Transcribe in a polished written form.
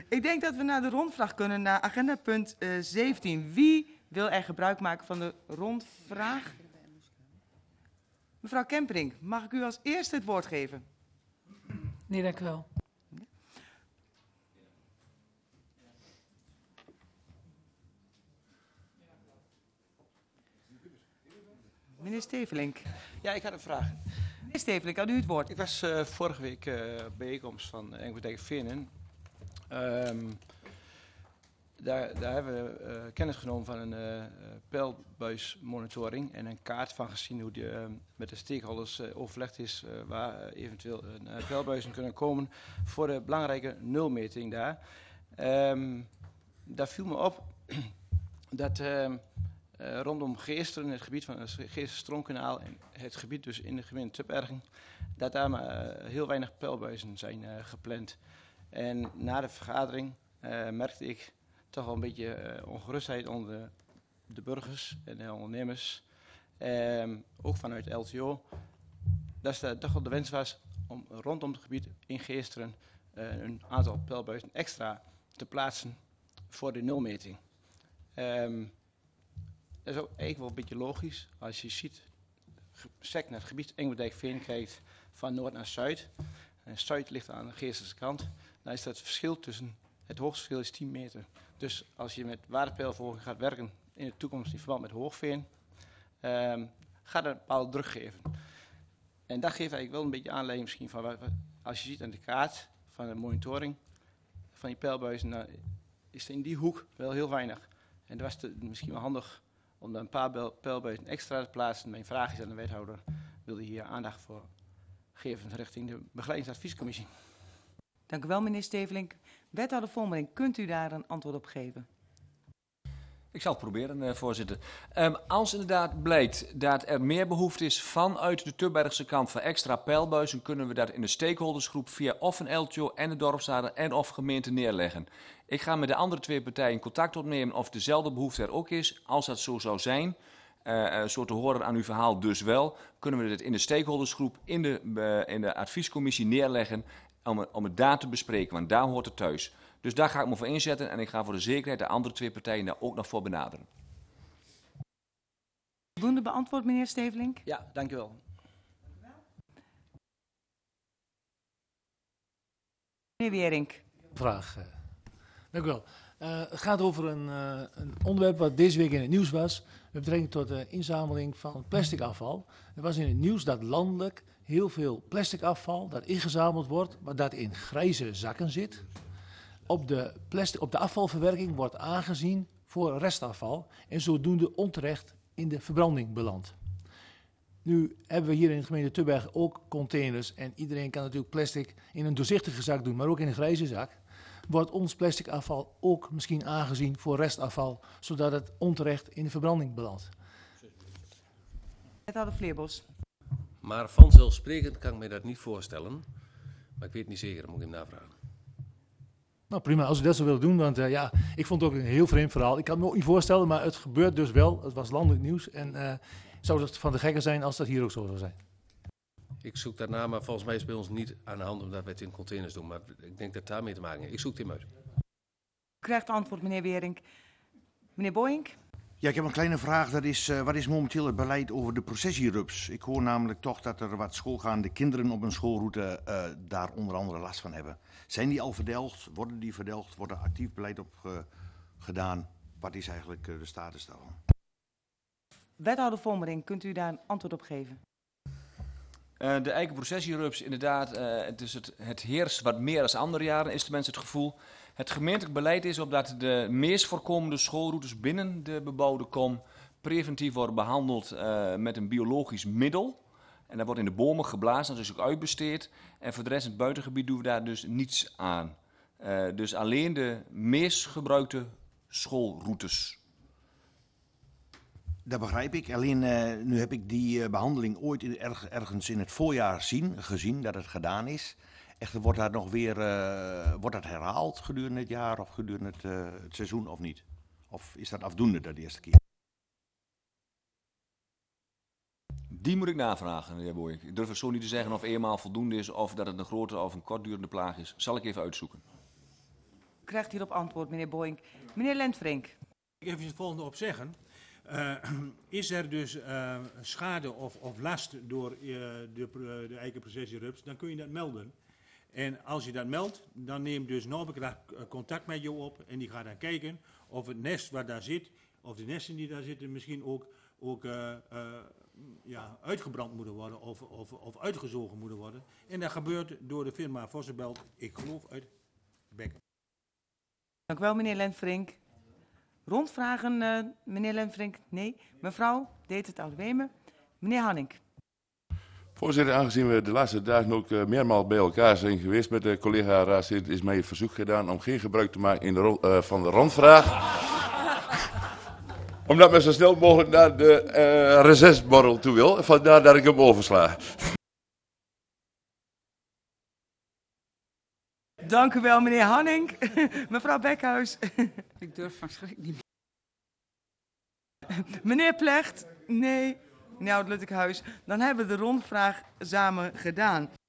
Ik denk dat we naar de rondvraag kunnen, naar agenda punt 17. Wie wil er gebruik maken van de rondvraag? Mevrouw Kemperink, mag ik u als eerste het woord geven? Nee, dank u wel. Meneer Stevelink. Ja, ik had een vraag. Meneer Stevelink, had u het woord? Ik was vorige week op bijeenkomst van Engelbeek Venen. Daar hebben we kennis genomen van een pijlbuismonitoring en een kaart van gezien hoe die met de stakeholders overlegd is waar eventueel pijlbuizen kunnen komen voor de belangrijke nulmeting daar. Daar viel me op dat rondom Geesteren, het gebied van het Geesteren-Stroonkanaal en het gebied dus in de gemeente Tubbergen, dat daar maar heel weinig pijlbuizen zijn gepland. En na de vergadering merkte ik toch wel een beetje ongerustheid onder de burgers en de ondernemers, ook vanuit LTO, dat er toch wel de wens was om rondom het gebied in Geesteren een aantal pijlbuizen extra te plaatsen voor de nulmeting. Dat is ook eigenlijk wel een beetje logisch als je ziet, sec naar het gebied Engelbeek-Veen kijkt van noord naar zuid. En zuid ligt aan de Geesterse kant. Dan is dat verschil tussen, het hoogteverschil is 10 meter. Dus als je met waterpeilvolging gaat werken in de toekomst in verband met Hoogveen, gaat dat een bepaalde druk geven. En dat geeft eigenlijk wel een beetje aanleiding misschien van, als je ziet aan de kaart van de monitoring van die pijlbuizen, dan is er in die hoek wel heel weinig. En dat was misschien wel handig om daar een paar pijlbuizen extra te plaatsen. Mijn vraag is aan de wethouder, wil hij hier aandacht voor geven richting de begeleidingsadviescommissie? Dank u wel, meneer Stevelink. Wethouder Vonmering, kunt u daar een antwoord op geven? Ik zal het proberen, voorzitter. Als inderdaad blijkt dat er meer behoefte is vanuit de Tubbergse kant van extra pijlbuizen, kunnen we dat in de stakeholdersgroep via of een LTO en de dorpsraden en of gemeente neerleggen. Ik ga met de andere twee partijen contact opnemen of dezelfde behoefte er ook is. Als dat zo zou zijn, zo te horen aan uw verhaal dus wel, kunnen we dit in de stakeholdersgroep in de adviescommissie neerleggen om het daar te bespreken, want daar hoort het thuis. Dus daar ga ik me voor inzetten en ik ga voor de zekerheid de andere twee partijen daar ook nog voor benaderen. Voldoende beantwoord, meneer Stevelink? Ja, dank u wel. Meneer Wierink. Vraag. Dank u wel. Het gaat over een onderwerp wat deze week in het nieuws was. Met betrekking tot de inzameling van plastic afval. Er was in het nieuws dat landelijk heel veel plastic afval dat ingezameld wordt, maar dat in grijze zakken zit. Op de afvalverwerking wordt aangezien voor restafval en zodoende onterecht in de verbranding belandt. Nu hebben we hier in de gemeente Tubbergen ook containers en iedereen kan natuurlijk plastic in een doorzichtige zak doen, maar ook in een grijze zak. Wordt ons plastic afval ook misschien aangezien voor restafval, zodat het onterecht in de verbranding belandt? Wethouder Vleerbos. Maar vanzelfsprekend kan ik me dat niet voorstellen. Maar ik weet het niet zeker, dan moet ik hem navragen. Nou prima, als u dat zou willen doen, want ja, ik vond het ook een heel vreemd verhaal. Ik kan het me ook niet voorstellen, maar het gebeurt dus wel. Het was landelijk nieuws en zou het van de gekken zijn als dat hier ook zo zou zijn? Ik zoek daarna, maar volgens mij is het bij ons niet aan de hand omdat wij het in containers doen. Maar ik denk dat het daarmee te maken heeft. Ik zoek het hem uit. U krijgt antwoord, meneer Wierink. Meneer Boyink. Ja, ik heb een kleine vraag. Dat is, wat is momenteel het beleid over de processierups? Ik hoor namelijk toch dat er wat schoolgaande kinderen op een schoolroute daar onder andere last van hebben. Zijn die al verdelgd? Worden die verdelgd? Wordt er actief beleid op gedaan? Wat is eigenlijk de status daarvan? Wethouder Vonmering, kunt u daar een antwoord op geven? De eikenprocessierups, inderdaad, het heerst wat meer dan andere jaren, is de mensen het gevoel. Het gemeentelijk beleid is op dat de meest voorkomende schoolroutes binnen de bebouwde kom preventief worden behandeld met een biologisch middel. En dat wordt in de bomen geblazen, dat is ook uitbesteed. En voor de rest in het buitengebied doen we daar dus niets aan. Dus alleen de meest gebruikte schoolroutes. Dat begrijp ik. Alleen nu heb ik die behandeling ooit ergens in het voorjaar gezien dat het gedaan is. Echter wordt dat nog weer wordt dat herhaald gedurende het jaar of gedurende het seizoen of niet? Of is dat afdoende de eerste keer? Die moet ik navragen, meneer Boyink. Ik durf het zo niet te zeggen of eenmaal voldoende is of dat het een grote of een kortdurende plaag is. Zal ik even uitzoeken. krijgt hierop antwoord, meneer Boink. Meneer Lentvink. Ik even het volgende op zeggen. Is er dus schade of last door de eikenprocessierups, dan kun je dat melden. En als je dat meldt, dan neemt dus Noorbekracht contact met je op en die gaat dan kijken of het nest wat daar zit, of de nesten die daar zitten misschien ook uitgebrand moeten worden of uitgezogen moeten worden. En dat gebeurt door de firma Vossenbelt, ik geloof uit Bekken. Dank u wel, meneer Lentvink. Rondvragen, meneer Lentvink? Nee. Mevrouw, deed het Oud-Wemen. Meneer Hanning. Voorzitter, aangezien we de laatste dagen ook meermaals bij elkaar zijn geweest met de collega-raadslid, is mij het verzoek gedaan om geen gebruik te maken van de rondvraag. Omdat men zo snel mogelijk naar de recesborrel toe wil. Vandaar dat ik hem oversla. Dank u wel, meneer Hanning. Mevrouw Bekhuis. Ik durf van schrik niet meer. Meneer Plecht. Nee. Meneer Oud-Luttekhuis. Dan hebben we de rondvraag samen gedaan.